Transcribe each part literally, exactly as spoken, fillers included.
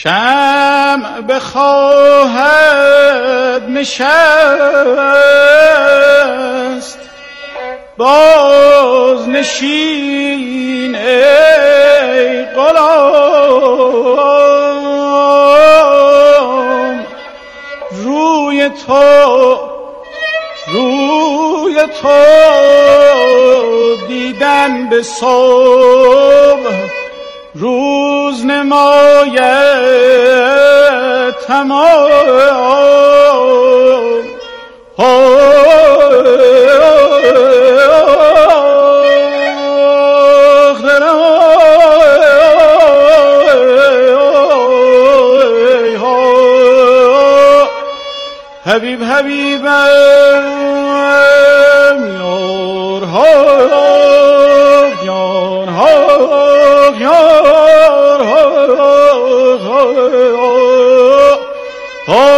شمع بخواهد نشست باز نشین ای غلام، روی تو روی تو دیدن به صبح روز نماید تمام. حبیب حبیبم یار ها یار ها یار ها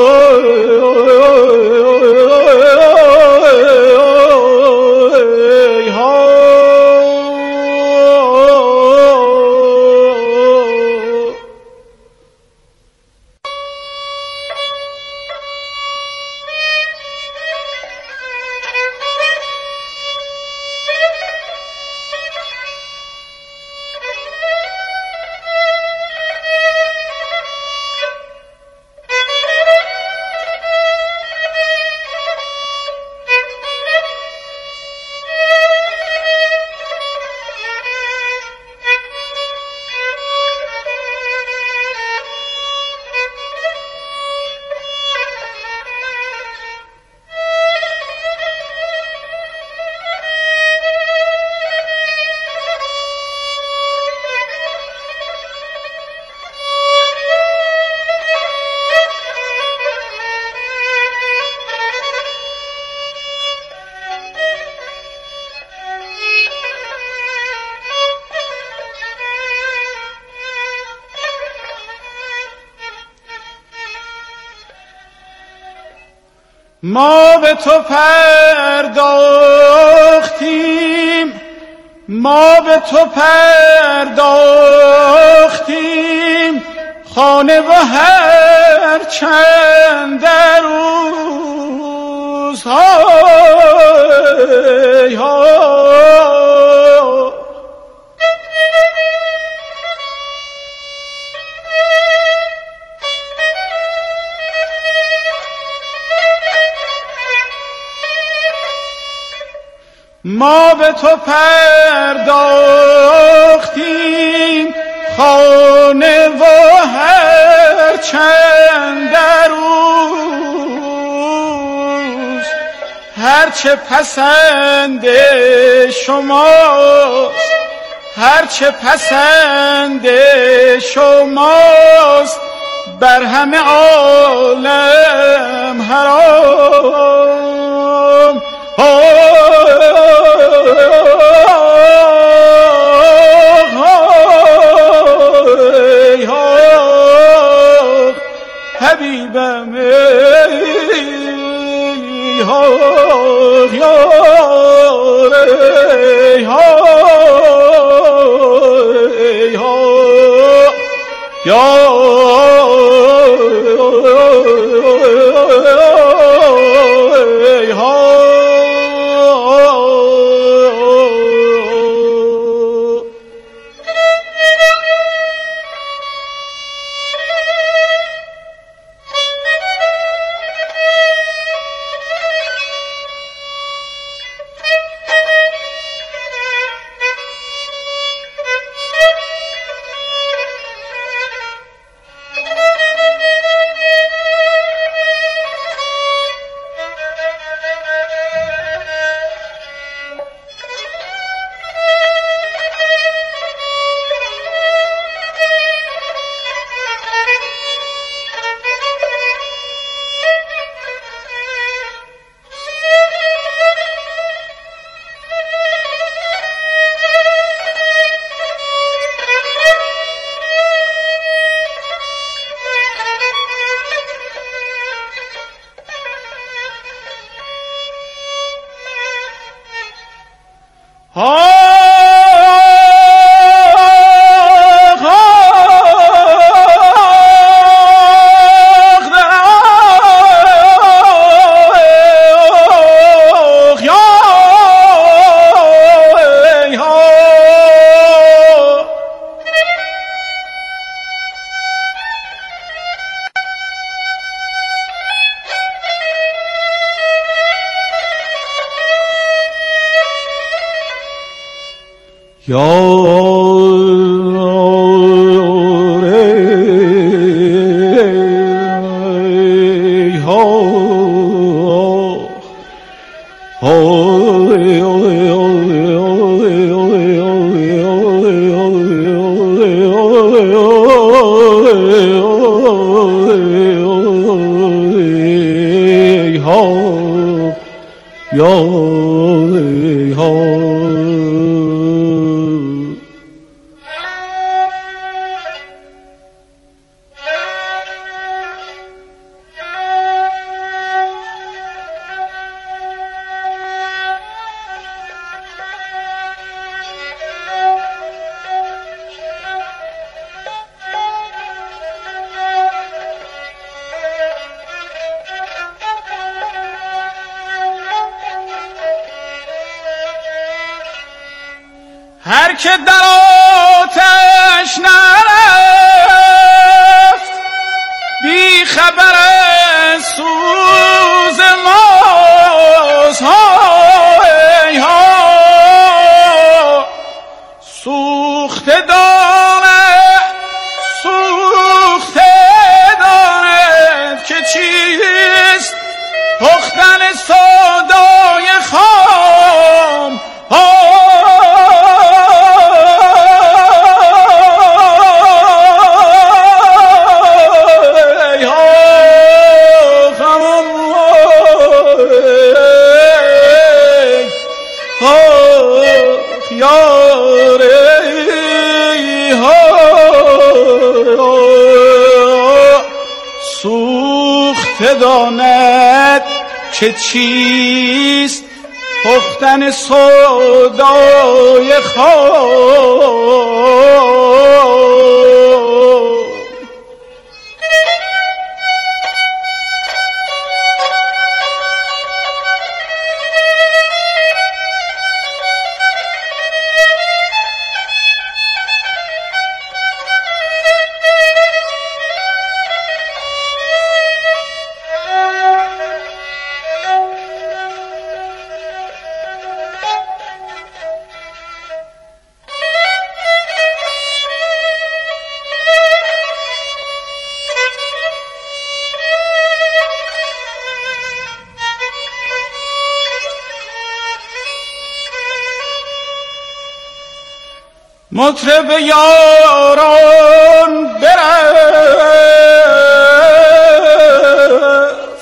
ما به تو پرداختیم ما به تو پرداختیم خانه و هر چند در روزهای ها. ما به تو پرداختیم خانه و هر چند در روز، هرچه پسند شماست هرچه پسند شماست بر همه عالم حرام. حبیبم ای ها یار ای ها ای ها ای ها. هر که در آتش نرفت بی خبر سوز ماست. های ها سوخته داند سوخته داند که چیست پختن سودای خام. سوخته داند که چیست پختن سودای خام. مطرب یاران برفت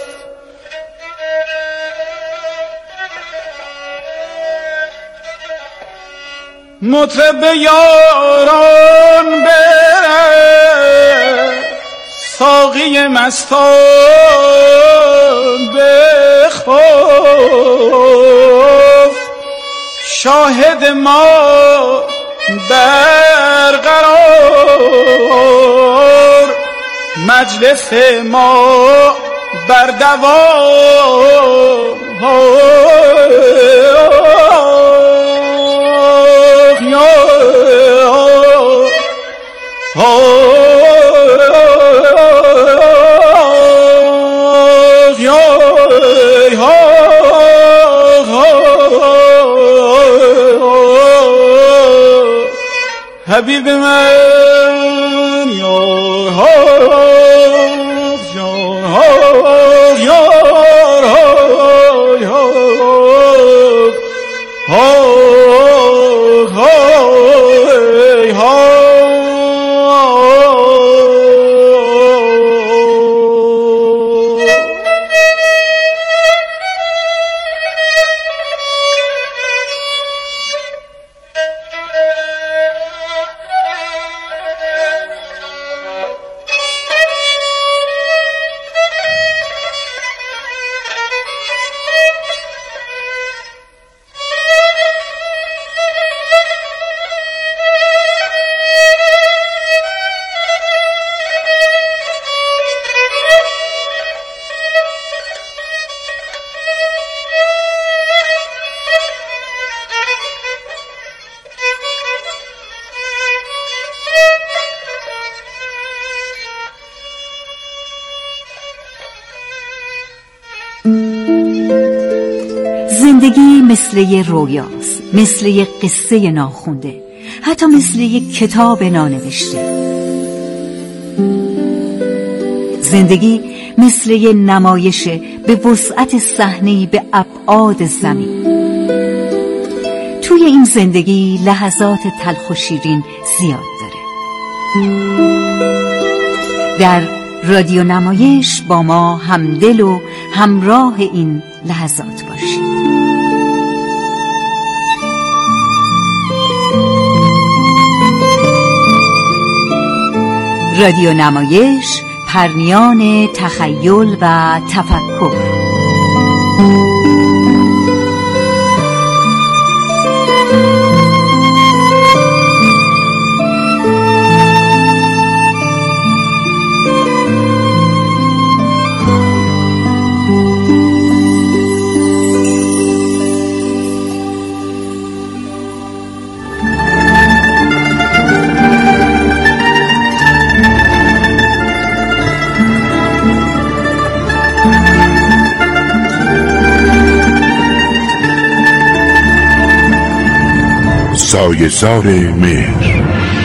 مطرب یاران برفت ساقی مستان بخفت شاهد ما برقرار مجلس ما بر دوام. حبیب من یار ها یار ها یار ها زندگی مثل یه رویاست، مثل یه قصه ناخونده حتی مثل یک کتاب نانوشته. زندگی مثل یک نمایش به وسعت صحنه‌ای به ابعاد زمین. توی این زندگی لحظات تلخ و شیرین زیاد داره. در رادیو نمایش با ما همدل و همراه این لحظات باشید. رادیو نمایش، پرنیان تخیل و تفکر. سایه‌زار مهر.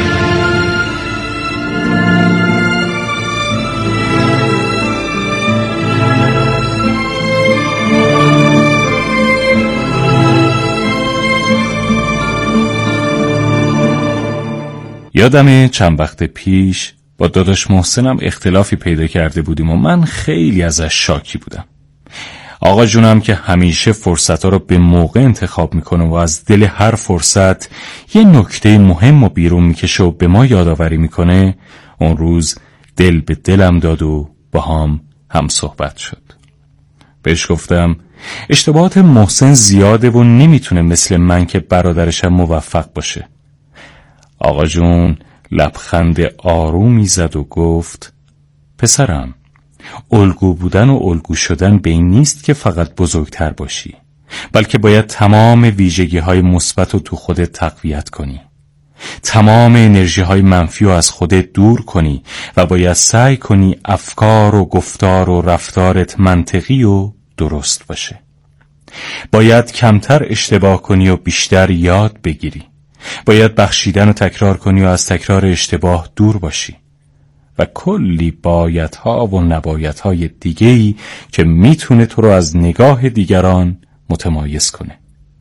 یادمه چند وقت پیش با داداش محسنم اختلافی پیدا کرده بودیم و من خیلی ازش شاکی بودم. آقا جونم که همیشه فرصت‌ها رو به موقع انتخاب میکنه و از دل هر فرصت یه نکته مهم رو بیرون میکشه و به ما یادآوری میکنه، اون روز دل به دلم داد و با هم هم صحبت شد. بهش گفتم اشتباهات محسن زیاده و نمیتونه مثل من که برادرشم موفق باشه. آقا جون لبخند آرومی زد و گفت پسرم، الگو بودن و الگو شدن به این نیست که فقط بزرگتر باشی، بلکه باید تمام ویژگی های مثبت رو تو خودت تقویت کنی، تمام انرژی های منفی رو از خودت دور کنی و باید سعی کنی افکار و گفتار و رفتارت منطقی و درست باشه. باید کمتر اشتباه کنی و بیشتر یاد بگیری. باید بخشیدن و تکرار کنی و از تکرار اشتباه دور باشی و کلی بایدها و نبایدهای دیگه‌ای که میتونه تو رو از نگاه دیگران متمایز کنه.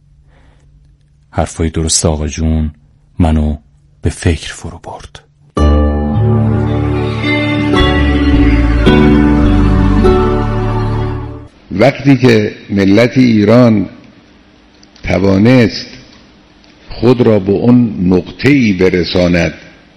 حرفای درست آقا جون منو به فکر فرو برد. وقتی که ملت ایران توانست خود را به اون نقطه‌ای برساند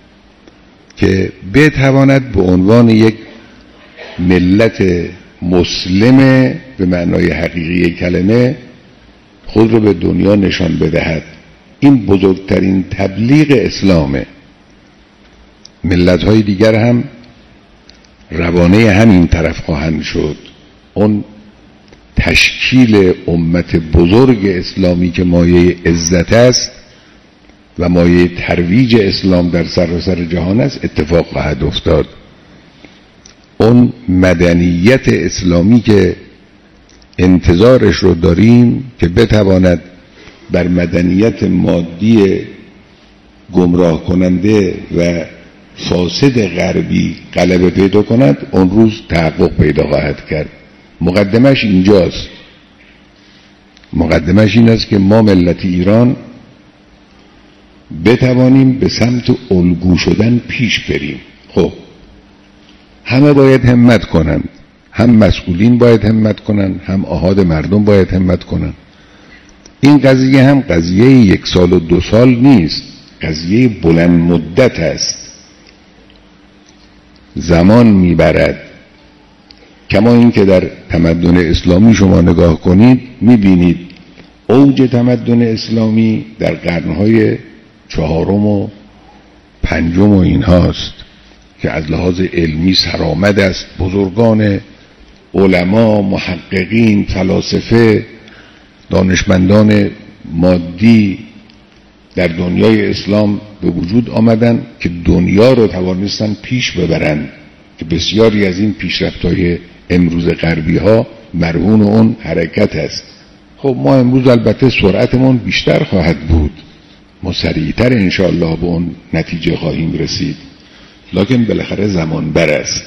که بتواند به عنوان یک ملت مسلم به معنای حقیقی کلمه خود را به دنیا نشان بدهد، این بزرگترین تبلیغ اسلامه. ملت‌های دیگر هم روانه همین طرف خواهند شد. اون تشکیل امت بزرگ اسلامی که مایه عزت است و مایه ترویج اسلام در سراسر جهان است اتفاق خواهد افتاد. اون مدنیت اسلامی که انتظارش رو داریم که بتواند بر مدنیت مادی گمراه کننده و فاسد غربی غلبه پیدا کند، اون روز تحقق پیدا خواهد کرد. مقدمش اینجاست. مقدمش این است که ما ملت ایران بتوانیم به سمت الگو شدن پیش بریم. خب همه باید همت کنند، هم مسئولین باید همت کنند، هم احاد مردم باید همت کنند. این قضیه هم قضیه یک سال و دو سال نیست، قضیه بلند مدت است، زمان میبرد. کما این که در تمدن اسلامی شما نگاه کنید میبینید اوج تمدن اسلامی در قرنهای چهارم و پنجم و این هاست که از لحاظ علمی سرآمد است. بزرگان علما، محققین، فلاسفه، دانشمندان مادی در دنیای اسلام به وجود آمدن که دنیا رو توانستن پیش ببرن که بسیاری از این پیشرفت‌های امروز غربی ها مرهون اون حرکت است. خب ما امروز البته سرعتمون بیشتر خواهد بود، ما سریعتر انشاءالله به اون نتیجه خواهیم رسید، لکن بالاخره زمان بر است.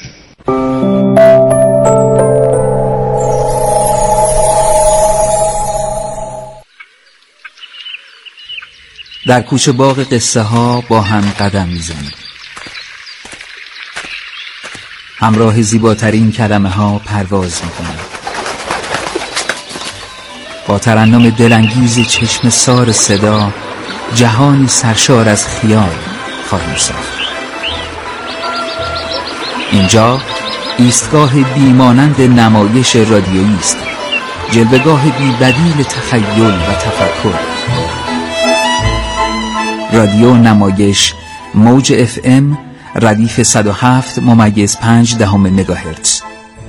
در کوچه باغ قصه ها با هم قدم میزنیم، همراه زیباترین کلمه ها پرواز میکنیم، با ترنم دلانگیز چشم سار صدا جهانی سرشار از خیال خواهیم ساخت. اینجا ایستگاه بیمانند نمایش رادیویی است، جلوه‌گاه بی‌بدیل تخیل و تفکر. رادیو نمایش موج اف ام ردیف صد و هفت ممیز پنج دهم مگاهرتز.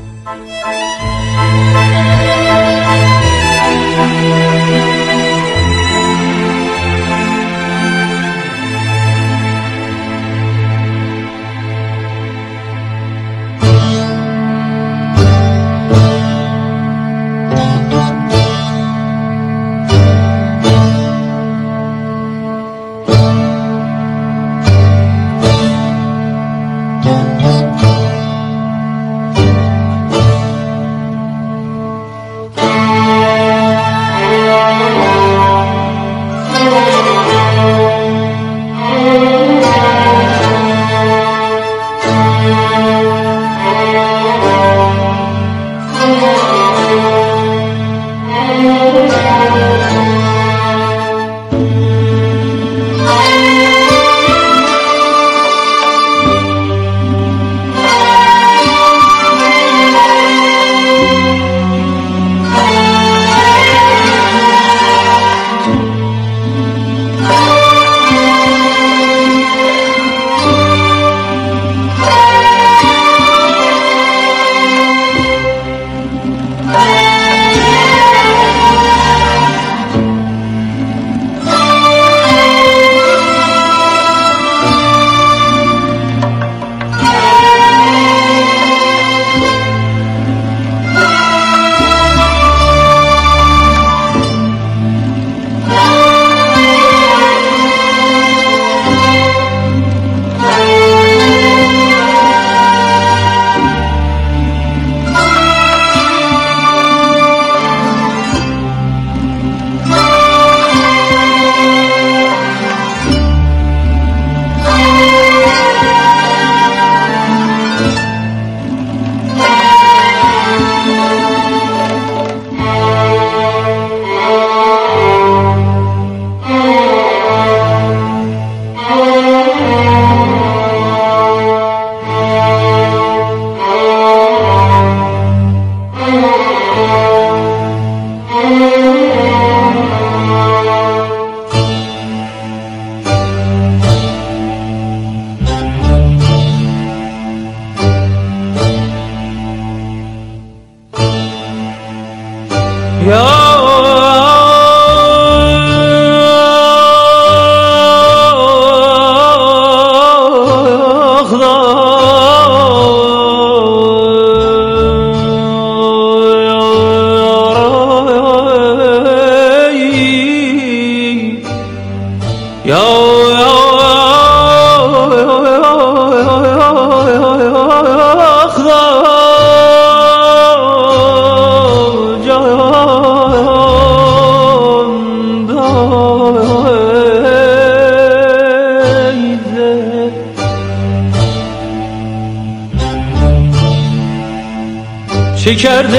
چه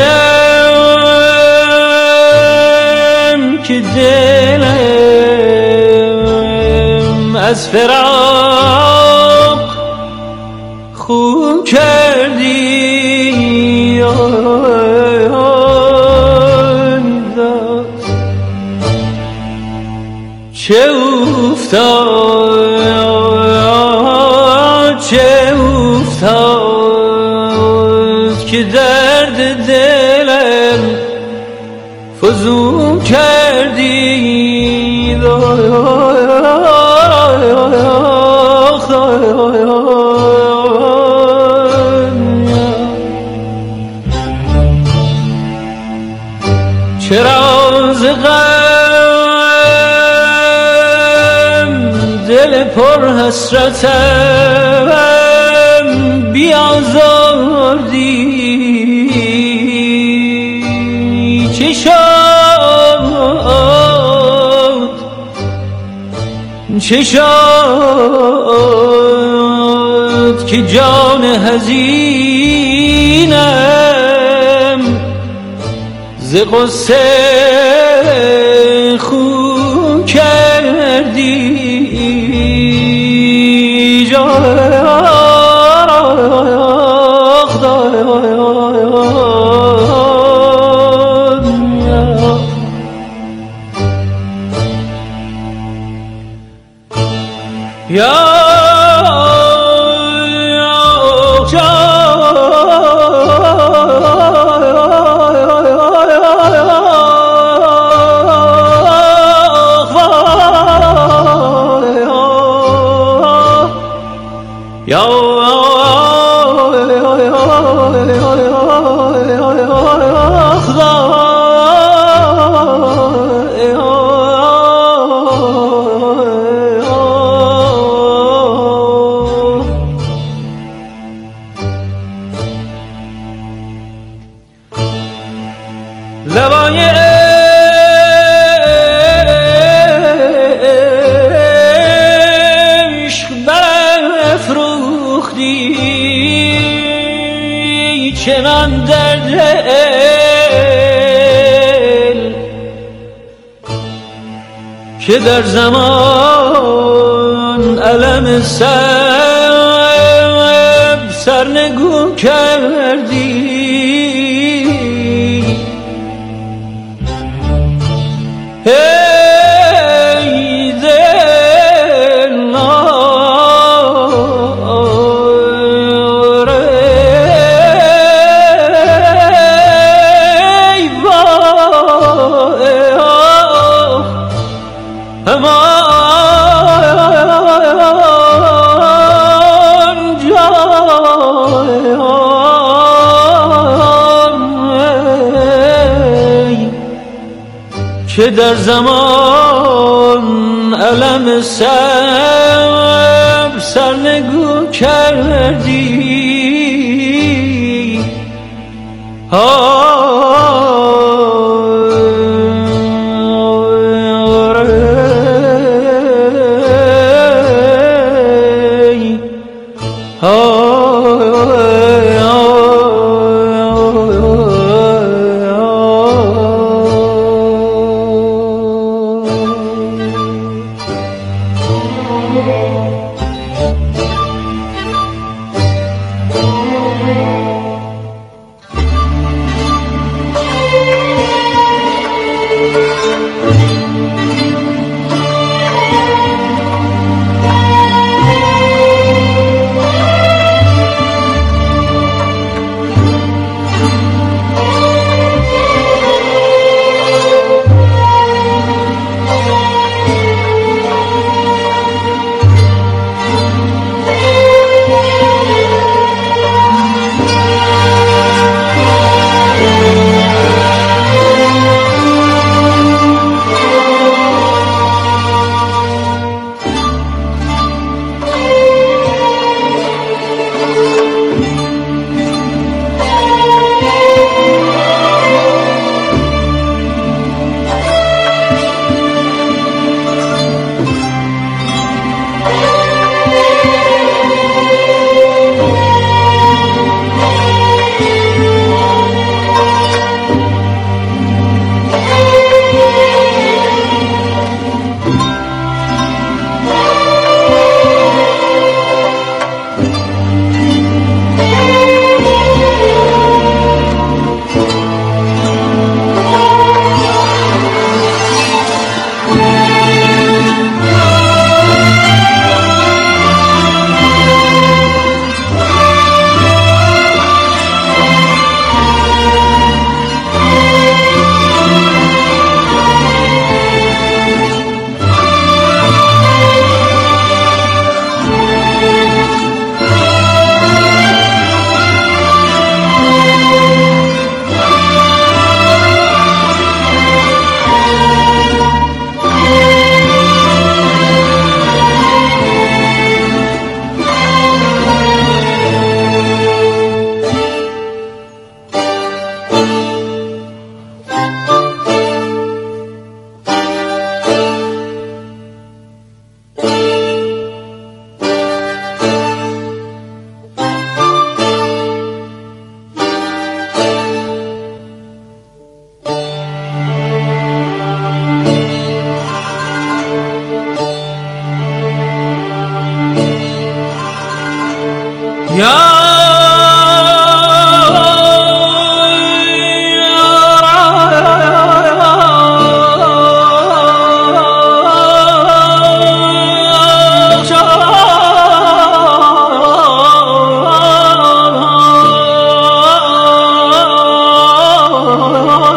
کردم که دلم از فراق خون کردی، چه افتاد چه افتاد که درد دلم فزون کردی. چرا ز غم پر حسرتم بیازردی چه شد چه شد که جان حزینم ز غصه خون کردی یا لبای عشق برافروختی چنان در دل که در زمان علم سب سرنگون کردی ای دل آره ای وای همان جای که در زمان علم سب سرنگون کردی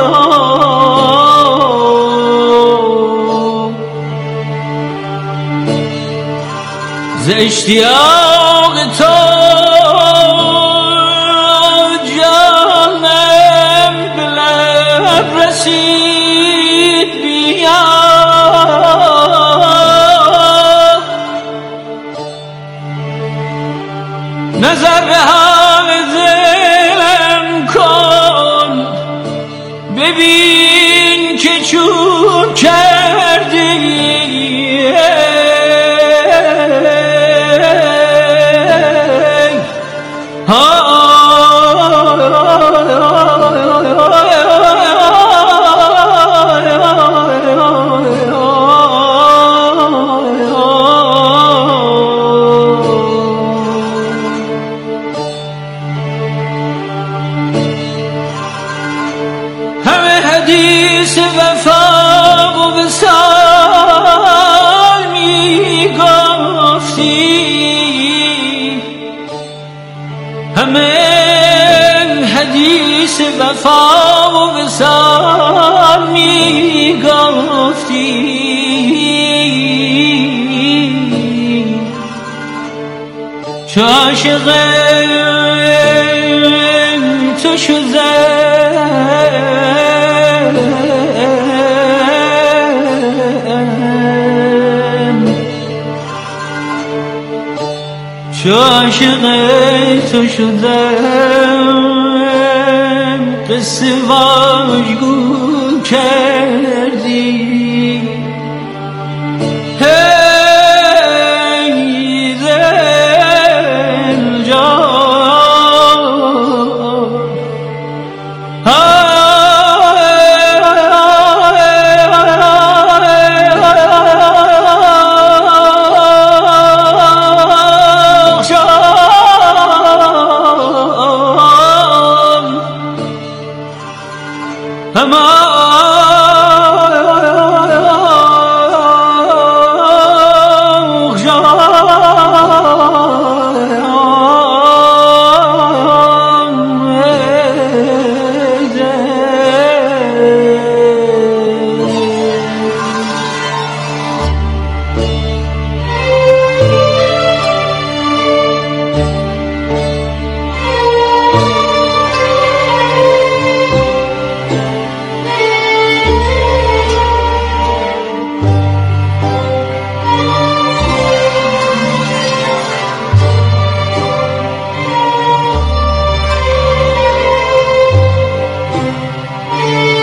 ز اشتیاق تو جانم به لب رسید بیا نظر به حال دلم کن ببین که چون کردی حدیث وفا و وصال می گفتی همه حدیث وفا و وصال می گفتی چو عاشقم تو شدم چو عاشق تو شدم قصه واژگو کردی هی دل جان Come on